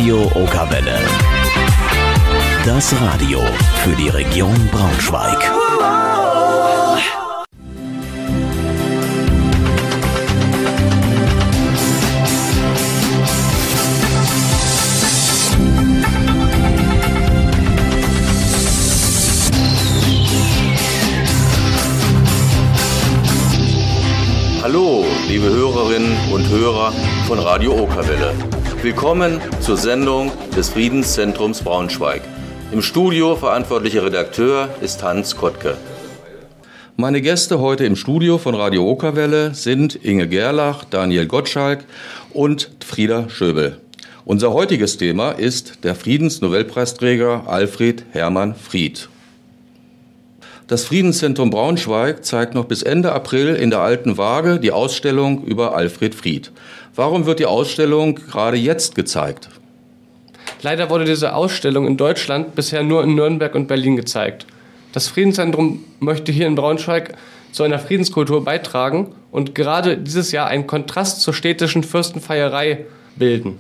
Radio Okawelle. Das Radio für die Region Braunschweig. Hallo, liebe Hörerinnen und Hörer von Radio Okawelle. Willkommen zur Sendung des Friedenszentrums Braunschweig. Im Studio verantwortlicher Redakteur ist Hans Kottke. Meine Gäste heute im Studio von Radio Okawelle sind Inge Gerlach, Daniel Gottschalk und Frieda Schöbel. Unser heutiges Thema ist der Friedensnobelpreisträger Alfred Hermann Fried. Das Friedenszentrum Braunschweig zeigt noch bis Ende April in der Alten Waage die Ausstellung über Alfred Fried. Warum wird die Ausstellung gerade jetzt gezeigt? Leider wurde diese Ausstellung in Deutschland bisher nur in Nürnberg und Berlin gezeigt. Das Friedenszentrum möchte hier in Braunschweig zu einer Friedenskultur beitragen und gerade dieses Jahr einen Kontrast zur städtischen Fürstenfeierei bilden.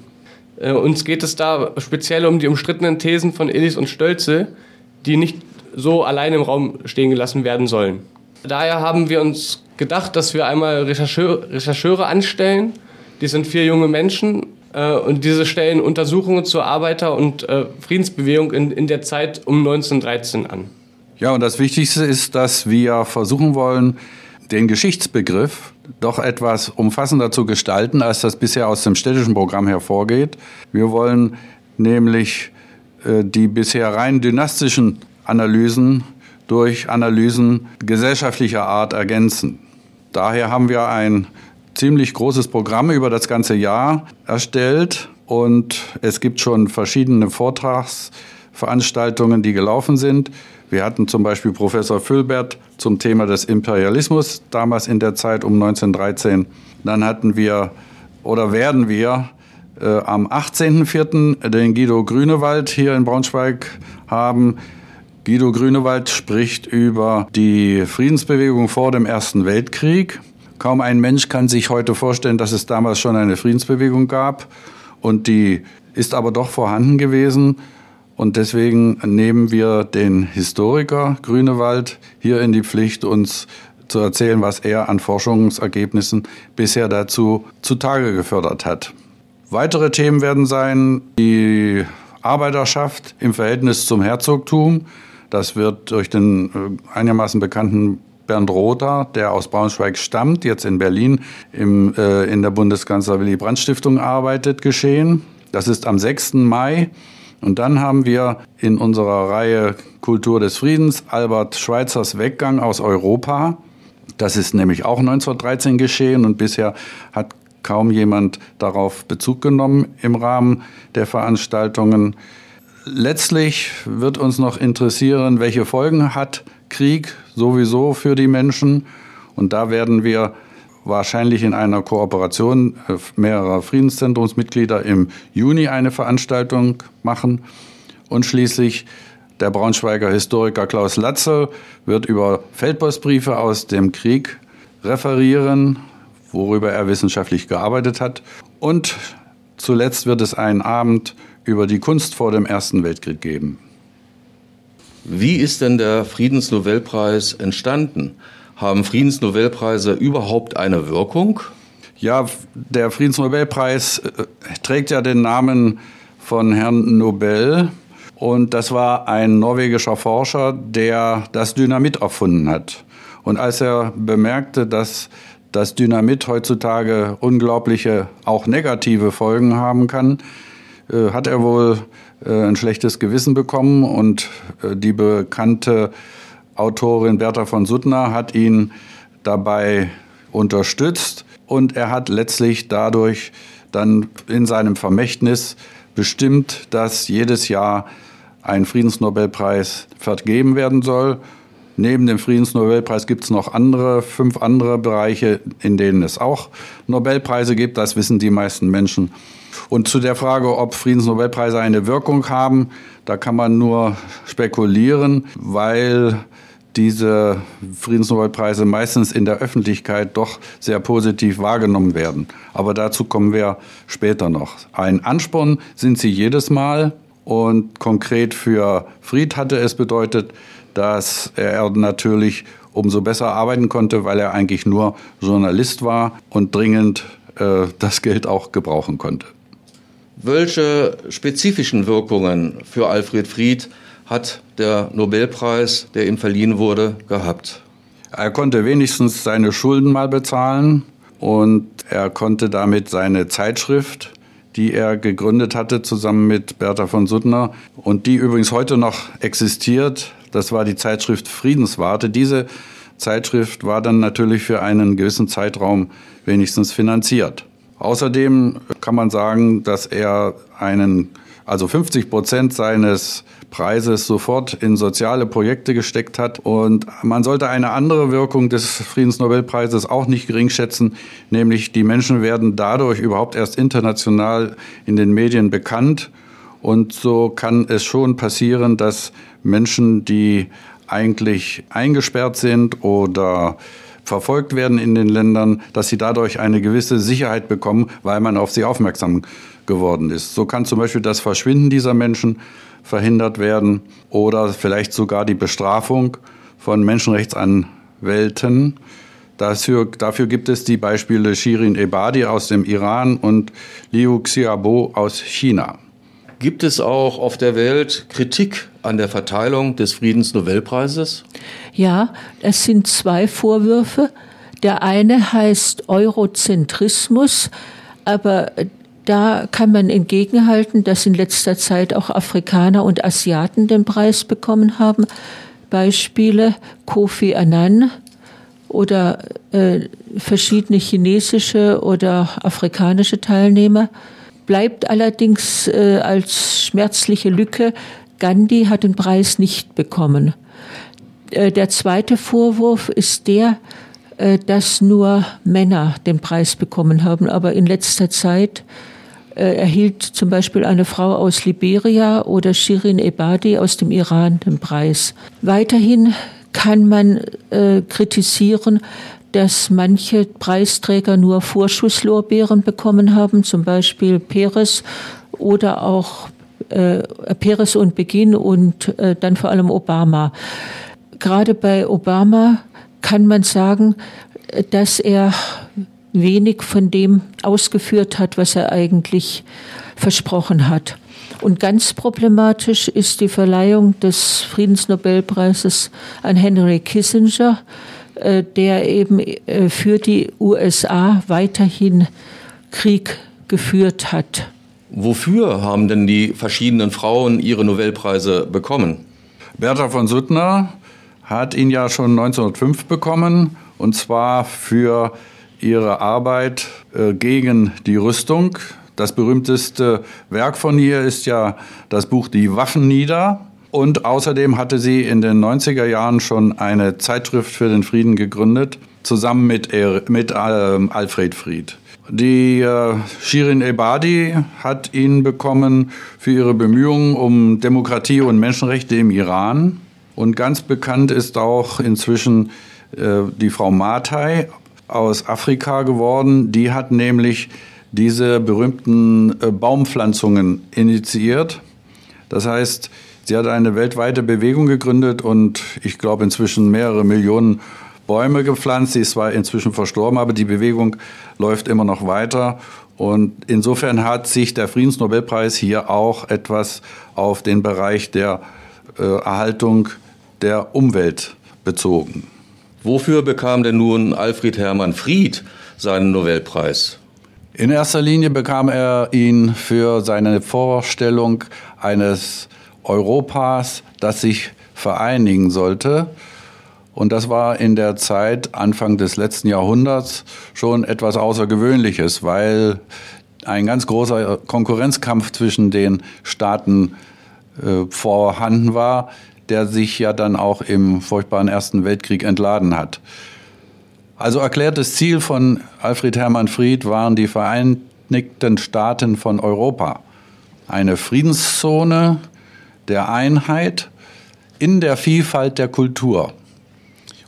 Uns geht es da speziell um die umstrittenen Thesen von Illis und Stölzel, die nicht so allein im Raum stehen gelassen werden sollen. Daher haben wir uns gedacht, dass wir einmal Rechercheure anstellen. Die sind 4 junge Menschen und diese stellen Untersuchungen zur Arbeiter- und Friedensbewegung in der Zeit um 1913 an. Ja, und das Wichtigste ist, dass wir versuchen wollen, den Geschichtsbegriff doch etwas umfassender zu gestalten, als das bisher aus dem städtischen Programm hervorgeht. Wir wollen nämlich die bisher rein dynastischen Analysen durch Analysen gesellschaftlicher Art ergänzen. Daher haben wir ein ziemlich großes Programm über das ganze Jahr erstellt und es gibt schon verschiedene Vortragsveranstaltungen, die gelaufen sind. Wir hatten zum Beispiel Professor Fülbert zum Thema des Imperialismus, damals in der Zeit um 1913. Dann hatten wir oder werden wir am 18.04. den Guido Grünewald hier in Braunschweig haben. Guido Grünewald spricht über die Friedensbewegung vor dem Ersten Weltkrieg. Kaum ein Mensch kann sich heute vorstellen, dass es damals schon eine Friedensbewegung gab. Und die ist aber doch vorhanden gewesen. Und deswegen nehmen wir den Historiker Grünewald hier in die Pflicht, uns zu erzählen, was er an Forschungsergebnissen bisher dazu zutage gefördert hat. Weitere Themen werden sein die Arbeiterschaft im Verhältnis zum Herzogtum. Das wird durch den einigermaßen bekannten Bernd Rother, der aus Braunschweig stammt, jetzt in Berlin in der Bundeskanzler-Willy-Brandt-Stiftung arbeitet, geschehen. Das ist am 6. Mai. Und dann haben wir in unserer Reihe Kultur des Friedens Albert Schweitzers Weggang aus Europa. Das ist nämlich auch 1913 geschehen und bisher hat kaum jemand darauf Bezug genommen im Rahmen der Veranstaltungen. Letztlich wird uns noch interessieren, welche Folgen hat Krieg sowieso für die Menschen. Und da werden wir wahrscheinlich in einer Kooperation mehrerer Friedenszentrumsmitglieder im Juni eine Veranstaltung machen. Und schließlich der Braunschweiger Historiker Klaus Latzel wird über Feldpostbriefe aus dem Krieg referieren, worüber er wissenschaftlich gearbeitet hat. Und zuletzt wird es einen Abend über die Kunst vor dem Ersten Weltkrieg geben. Wie ist denn der Friedensnobelpreis entstanden? Haben Friedensnobelpreise überhaupt eine Wirkung? Ja, der Friedensnobelpreis trägt ja den Namen von Herrn Nobel. Und das war ein norwegischer Forscher, der das Dynamit erfunden hat. Und als er bemerkte, dass das Dynamit heutzutage unglaubliche, auch negative Folgen haben kann, hat er wohl ein schlechtes Gewissen bekommen und die bekannte Autorin Bertha von Suttner hat ihn dabei unterstützt und er hat letztlich dadurch dann in seinem Vermächtnis bestimmt, dass jedes Jahr ein Friedensnobelpreis vergeben werden soll. Neben dem Friedensnobelpreis gibt es noch 5 andere Bereiche, in denen es auch Nobelpreise gibt. Das wissen die meisten Menschen. Und zu der Frage, ob Friedensnobelpreise eine Wirkung haben, da kann man nur spekulieren, weil diese Friedensnobelpreise meistens in der Öffentlichkeit doch sehr positiv wahrgenommen werden. Aber dazu kommen wir später noch. Ein Ansporn sind sie jedes Mal. Und konkret für Fried hatte es bedeutet, dass er natürlich umso besser arbeiten konnte, weil er eigentlich nur Journalist war und dringend das Geld auch gebrauchen konnte. Welche spezifischen Wirkungen für Alfred Fried hat der Nobelpreis, der ihm verliehen wurde, gehabt? Er konnte wenigstens seine Schulden mal bezahlen und er konnte damit seine Zeitschrift, die er gegründet hatte, zusammen mit Bertha von Suttner und die übrigens heute noch existiert. Das war die Zeitschrift Friedenswarte. Diese Zeitschrift war dann natürlich für einen gewissen Zeitraum wenigstens finanziert. Außerdem kann man sagen, dass er 50% seines Preises sofort in soziale Projekte gesteckt hat. Und man sollte eine andere Wirkung des Friedensnobelpreises auch nicht gering schätzen, nämlich die Menschen werden dadurch überhaupt erst international in den Medien bekannt. Und so kann es schon passieren, dass Menschen, die eigentlich eingesperrt sind oder verfolgt werden in den Ländern, dass sie dadurch eine gewisse Sicherheit bekommen, weil man auf sie aufmerksam geworden ist. So kann zum Beispiel das Verschwinden dieser Menschen verhindert werden oder vielleicht sogar die Bestrafung von Menschenrechtsanwälten. Dafür gibt es die Beispiele Shirin Ebadi aus dem Iran und Liu Xiaobo aus China. Gibt es auch auf der Welt Kritik an der Verteilung des Friedensnobelpreises? Ja, es sind zwei Vorwürfe. Der eine heißt Eurozentrismus, aber da kann man entgegenhalten, dass in letzter Zeit auch Afrikaner und Asiaten den Preis bekommen haben. Beispiele Kofi Annan oder verschiedene chinesische oder afrikanische Teilnehmer. Bleibt allerdings als schmerzliche Lücke, Gandhi hat den Preis nicht bekommen. Der zweite Vorwurf ist der, dass nur Männer den Preis bekommen haben. Aber in letzter Zeit erhielt zum Beispiel eine Frau aus Liberia oder Shirin Ebadi aus dem Iran den Preis. Weiterhin kann man kritisieren, dass manche Preisträger nur Vorschusslorbeeren bekommen haben, zum Beispiel Peres oder auch Peres und Begin und dann vor allem Obama. Gerade bei Obama kann man sagen, dass er wenig von dem ausgeführt hat, was er eigentlich versprochen hat. Und ganz problematisch ist die Verleihung des Friedensnobelpreises an Henry Kissinger, der eben für die USA weiterhin Krieg geführt hat. Wofür haben denn die verschiedenen Frauen ihre Nobelpreise bekommen? Bertha von Suttner hat ihn ja schon 1905 bekommen, und zwar für ihre Arbeit gegen die Rüstung. Das berühmteste Werk von ihr ist ja das Buch Die Waffen nieder. Und außerdem hatte sie in den 90er Jahren schon eine Zeitschrift für den Frieden gegründet, zusammen mit Alfred Fried. Die Shirin Ebadi hat ihn bekommen für ihre Bemühungen um Demokratie und Menschenrechte im Iran. Und ganz bekannt ist auch inzwischen die Frau Matai aus Afrika geworden. Die hat nämlich diese berühmten Baumpflanzungen initiiert. Das heißt, sie hat eine weltweite Bewegung gegründet und ich glaube inzwischen mehrere Millionen Bäume gepflanzt. Sie ist zwar inzwischen verstorben, aber die Bewegung läuft immer noch weiter. Und insofern hat sich der Friedensnobelpreis hier auch etwas auf den Bereich der Erhaltung der Umwelt bezogen. Wofür bekam denn nun Alfred Hermann Fried seinen Nobelpreis? In erster Linie bekam er ihn für seine Vorstellung eines Europas, das sich vereinigen sollte. Und das war in der Zeit, Anfang des letzten Jahrhunderts, schon etwas Außergewöhnliches, weil ein ganz großer Konkurrenzkampf zwischen den Staaten vorhanden war, der sich ja dann auch im furchtbaren Ersten Weltkrieg entladen hat. Also erklärtes Ziel von Alfred Hermann Fried waren die Vereinigten Staaten von Europa. Eine Friedenszone der Einheit in der Vielfalt der Kultur.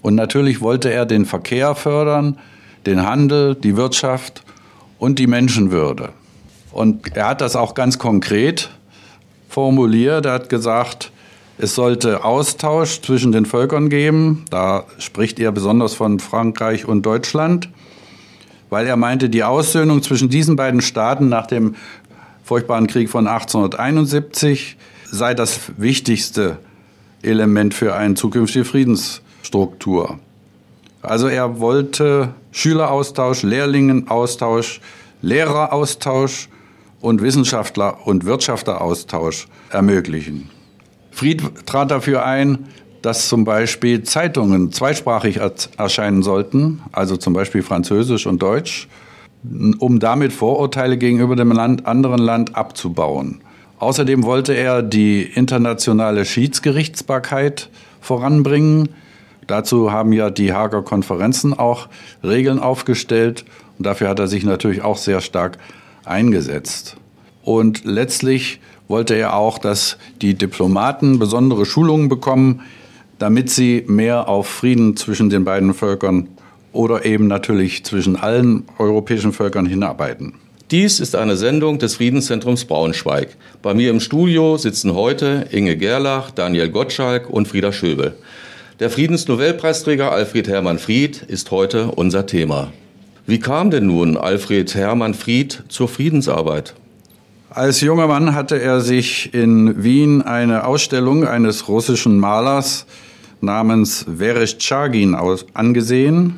Und natürlich wollte er den Verkehr fördern, den Handel, die Wirtschaft und die Menschenwürde. Und er hat das auch ganz konkret formuliert. Er hat gesagt, es sollte Austausch zwischen den Völkern geben. Da spricht er besonders von Frankreich und Deutschland, weil er meinte, die Aussöhnung zwischen diesen beiden Staaten nach dem furchtbaren Krieg von 1871 sei das wichtigste Element für eine zukünftige Friedensstruktur. Also er wollte Schüleraustausch, Lehrlingenaustausch, Lehreraustausch und Wissenschaftler- und Wirtschafteraustausch ermöglichen. Fried trat dafür ein, dass zum Beispiel Zeitungen zweisprachig erscheinen sollten, also zum Beispiel Französisch und Deutsch, um damit Vorurteile gegenüber dem anderen Land abzubauen. Außerdem wollte er die internationale Schiedsgerichtsbarkeit voranbringen. Dazu haben ja die Haager Konferenzen auch Regeln aufgestellt und dafür hat er sich natürlich auch sehr stark eingesetzt. Und letztlich wollte er auch, dass die Diplomaten besondere Schulungen bekommen, damit sie mehr auf Frieden zwischen den beiden Völkern oder eben natürlich zwischen allen europäischen Völkern hinarbeiten. Dies ist eine Sendung des Friedenszentrums Braunschweig. Bei mir im Studio sitzen heute Inge Gerlach, Daniel Gottschalk und Frieda Schöbel. Der Friedensnobelpreisträger Alfred Hermann Fried ist heute unser Thema. Wie kam denn nun Alfred Hermann Fried zur Friedensarbeit? Als junger Mann hatte er sich in Wien eine Ausstellung eines russischen Malers namens Verestchagin angesehen,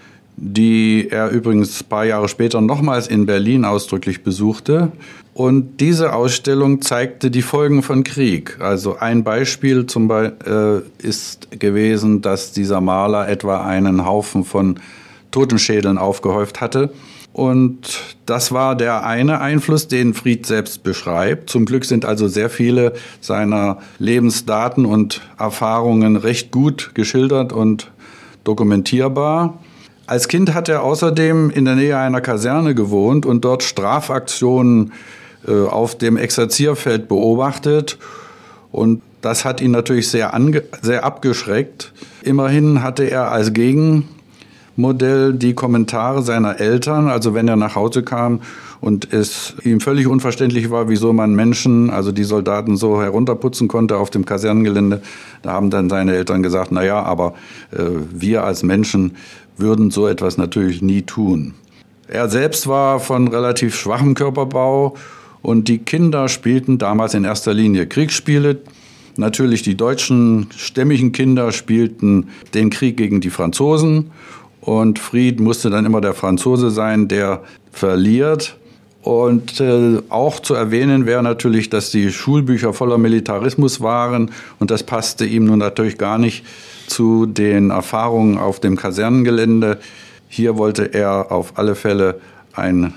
die er übrigens ein paar Jahre später nochmals in Berlin ausdrücklich besuchte. Und diese Ausstellung zeigte die Folgen von Krieg. Also ein Beispiel ist gewesen, dass dieser Maler etwa einen Haufen von Totenschädeln aufgehäuft hatte. Und das war der eine Einfluss, den Fried selbst beschreibt. Zum Glück sind also sehr viele seiner Lebensdaten und Erfahrungen recht gut geschildert und dokumentierbar. Als Kind hat er außerdem in der Nähe einer Kaserne gewohnt und dort Strafaktionen auf dem Exerzierfeld beobachtet. Und das hat ihn natürlich sehr abgeschreckt. Immerhin hatte er als Gegenmodell die Kommentare seiner Eltern, also wenn er nach Hause kam und es ihm völlig unverständlich war, wieso man Menschen, also die Soldaten, so herunterputzen konnte auf dem Kasernengelände, da haben dann seine Eltern gesagt, naja, aber wir als Menschen würden so etwas natürlich nie tun. Er selbst war von relativ schwachem Körperbau und die Kinder spielten damals in erster Linie Kriegsspiele. Natürlich die deutschen stämmigen Kinder spielten den Krieg gegen die Franzosen und Fried musste dann immer der Franzose sein, der verliert. Und auch zu erwähnen wäre natürlich, dass die Schulbücher voller Militarismus waren und das passte ihm nun natürlich gar nicht zu den Erfahrungen auf dem Kasernengelände. Hier wollte er auf alle Fälle eine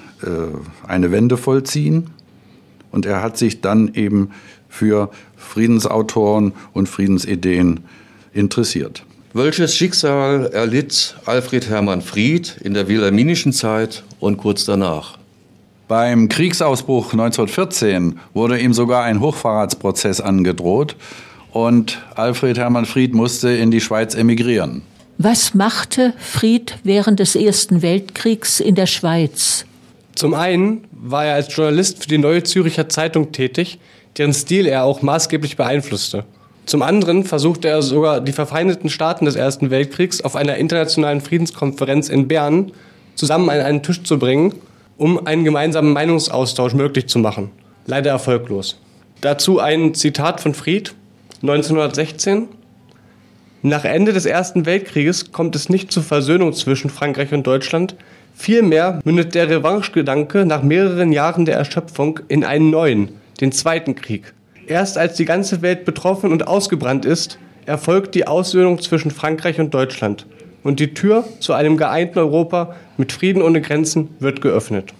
Wende vollziehen und er hat sich dann eben für Friedensautoren und Friedensideen interessiert. Welches Schicksal erlitt Alfred Hermann Fried in der wilhelminischen Zeit und kurz danach? Beim Kriegsausbruch 1914 wurde ihm sogar ein Hochverratsprozess angedroht und Alfred Hermann Fried musste in die Schweiz emigrieren. Was machte Fried während des Ersten Weltkriegs in der Schweiz? Zum einen war er als Journalist für die Neue Zürcher Zeitung tätig, deren Stil er auch maßgeblich beeinflusste. Zum anderen versuchte er sogar, die verfeindeten Staaten des Ersten Weltkriegs auf einer internationalen Friedenskonferenz in Bern zusammen an einen Tisch zu bringen, um einen gemeinsamen Meinungsaustausch möglich zu machen. Leider erfolglos. Dazu ein Zitat von Fried, 1916. Nach Ende des Ersten Weltkrieges kommt es nicht zur Versöhnung zwischen Frankreich und Deutschland. Vielmehr mündet der Revanchegedanke nach mehreren Jahren der Erschöpfung in einen neuen, den Zweiten Krieg. Erst als die ganze Welt betroffen und ausgebrannt ist, erfolgt die Aussöhnung zwischen Frankreich und Deutschland. Und die Tür zu einem geeinten Europa mit Frieden ohne Grenzen wird geöffnet.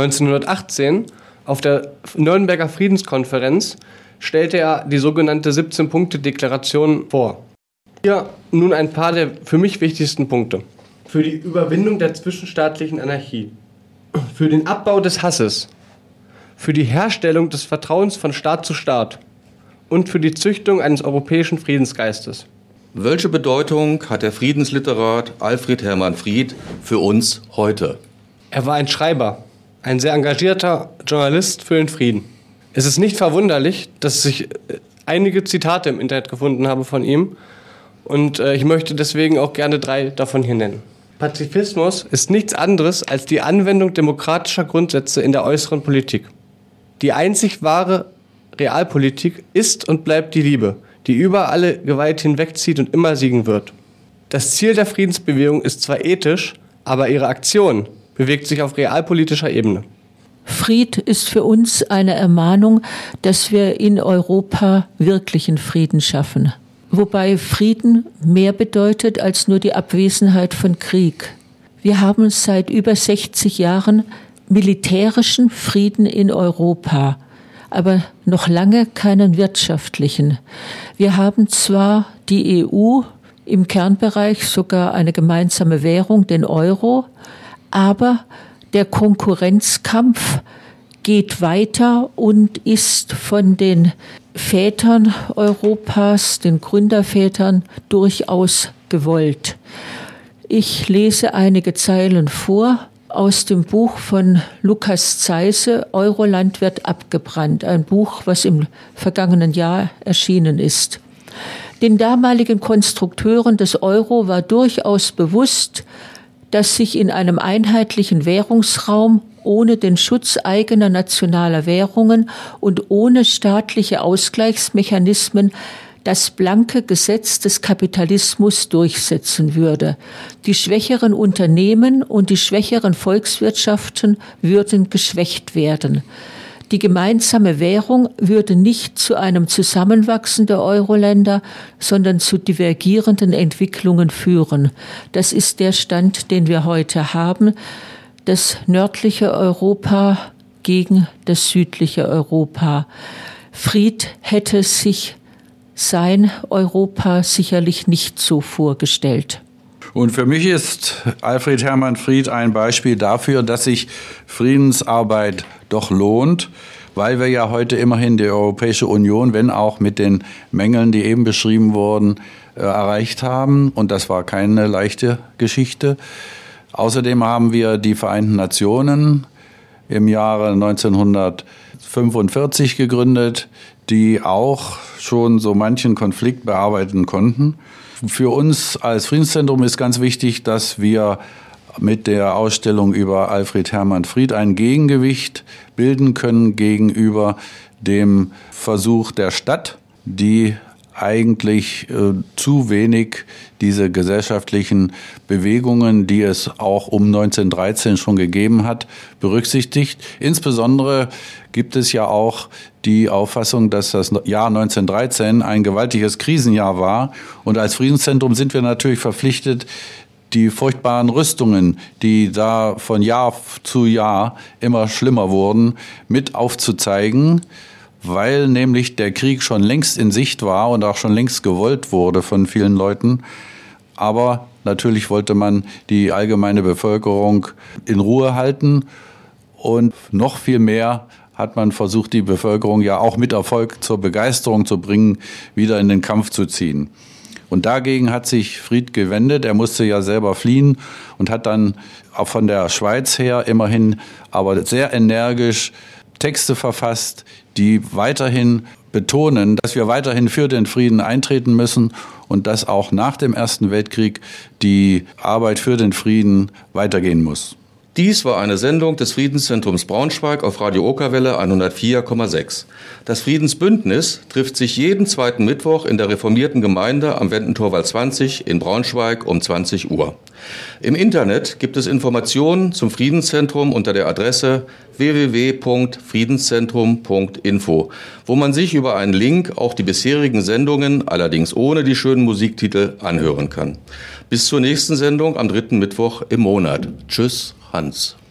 1918, auf der Nürnberger Friedenskonferenz, stellte er die sogenannte 17-Punkte-Deklaration vor. Hier nun ein paar der für mich wichtigsten Punkte. Für die Überwindung der zwischenstaatlichen Anarchie, für den Abbau des Hasses, für die Herstellung des Vertrauens von Staat zu Staat und für die Züchtung eines europäischen Friedensgeistes. Welche Bedeutung hat der Friedensliterat Alfred Hermann Fried für uns heute? Er war ein Schreiber, ein sehr engagierter Journalist für den Frieden. Es ist nicht verwunderlich, dass ich einige Zitate im Internet gefunden habe von ihm und ich möchte deswegen auch gerne 3 davon hier nennen. Pazifismus ist nichts anderes als die Anwendung demokratischer Grundsätze in der äußeren Politik. Die einzig wahre Realpolitik ist und bleibt die Liebe, die über alle Gewalt hinwegzieht und immer siegen wird. Das Ziel der Friedensbewegung ist zwar ethisch, aber ihre Aktion bewegt sich auf realpolitischer Ebene. Fried ist für uns eine Ermahnung, dass wir in Europa wirklichen Frieden schaffen. Wobei Frieden mehr bedeutet als nur die Abwesenheit von Krieg. Wir haben seit über 60 Jahren militärischen Frieden in Europa, aber noch lange keinen wirtschaftlichen. Wir haben zwar die EU, im Kernbereich sogar eine gemeinsame Währung, den Euro, aber der Konkurrenzkampf geht weiter und ist von den Vätern Europas, den Gründervätern, durchaus gewollt. Ich lese einige Zeilen vor aus dem Buch von Lukas Zeisse, Euroland wird abgebrannt, ein Buch, was im vergangenen Jahr erschienen ist. Den damaligen Konstrukteuren des Euro war durchaus bewusst, dass sich in einem einheitlichen Währungsraum ohne den Schutz eigener nationaler Währungen und ohne staatliche Ausgleichsmechanismen das blanke Gesetz des Kapitalismus durchsetzen würde. Die schwächeren Unternehmen und die schwächeren Volkswirtschaften würden geschwächt werden. Die gemeinsame Währung würde nicht zu einem Zusammenwachsen der Euro-Länder, sondern zu divergierenden Entwicklungen führen. Das ist der Stand, den wir heute haben. Das nördliche Europa gegen das südliche Europa. Fried hätte sich sein Europa sicherlich nicht so vorgestellt. Und für mich ist Alfred Hermann Fried ein Beispiel dafür, dass sich Friedensarbeit doch lohnt, weil wir ja heute immerhin die Europäische Union, wenn auch mit den Mängeln, die eben beschrieben wurden, erreicht haben. Und das war keine leichte Geschichte. Außerdem haben wir die Vereinten Nationen im Jahre 1945 gegründet, die auch schon so manchen Konflikt bearbeiten konnten. Für uns als Friedenszentrum ist ganz wichtig, dass wir mit der Ausstellung über Alfred Hermann Fried ein Gegengewicht bilden können gegenüber dem Versuch der Stadt, die eigentlich zu wenig diese gesellschaftlichen Bewegungen, die es auch um 1913 schon gegeben hat, berücksichtigt. Insbesondere gibt es ja auch die Auffassung, dass das Jahr 1913 ein gewaltiges Krisenjahr war. Und als Friedenszentrum sind wir natürlich verpflichtet, die furchtbaren Rüstungen, die da von Jahr zu Jahr immer schlimmer wurden, mit aufzuzeigen, weil nämlich der Krieg schon längst in Sicht war und auch schon längst gewollt wurde von vielen Leuten. Aber natürlich wollte man die allgemeine Bevölkerung in Ruhe halten und noch viel mehr hat man versucht, die Bevölkerung ja auch mit Erfolg zur Begeisterung zu bringen, wieder in den Kampf zu ziehen. Und dagegen hat sich Fried gewendet. Er musste ja selber fliehen und hat dann auch von der Schweiz her immerhin aber sehr energisch Texte verfasst, die weiterhin betonen, dass wir weiterhin für den Frieden eintreten müssen und dass auch nach dem Ersten Weltkrieg die Arbeit für den Frieden weitergehen muss. Dies war eine Sendung des Friedenszentrums Braunschweig auf Radio Okerwelle 104,6. Das Friedensbündnis trifft sich jeden zweiten Mittwoch in der reformierten Gemeinde am Wendentorwald 20 in Braunschweig um 20 Uhr. Im Internet gibt es Informationen zum Friedenszentrum unter der Adresse www.friedenszentrum.info, wo man sich über einen Link auch die bisherigen Sendungen, allerdings ohne die schönen Musiktitel, anhören kann. Bis zur nächsten Sendung am 3. Mittwoch im Monat. Tschüss, Hans.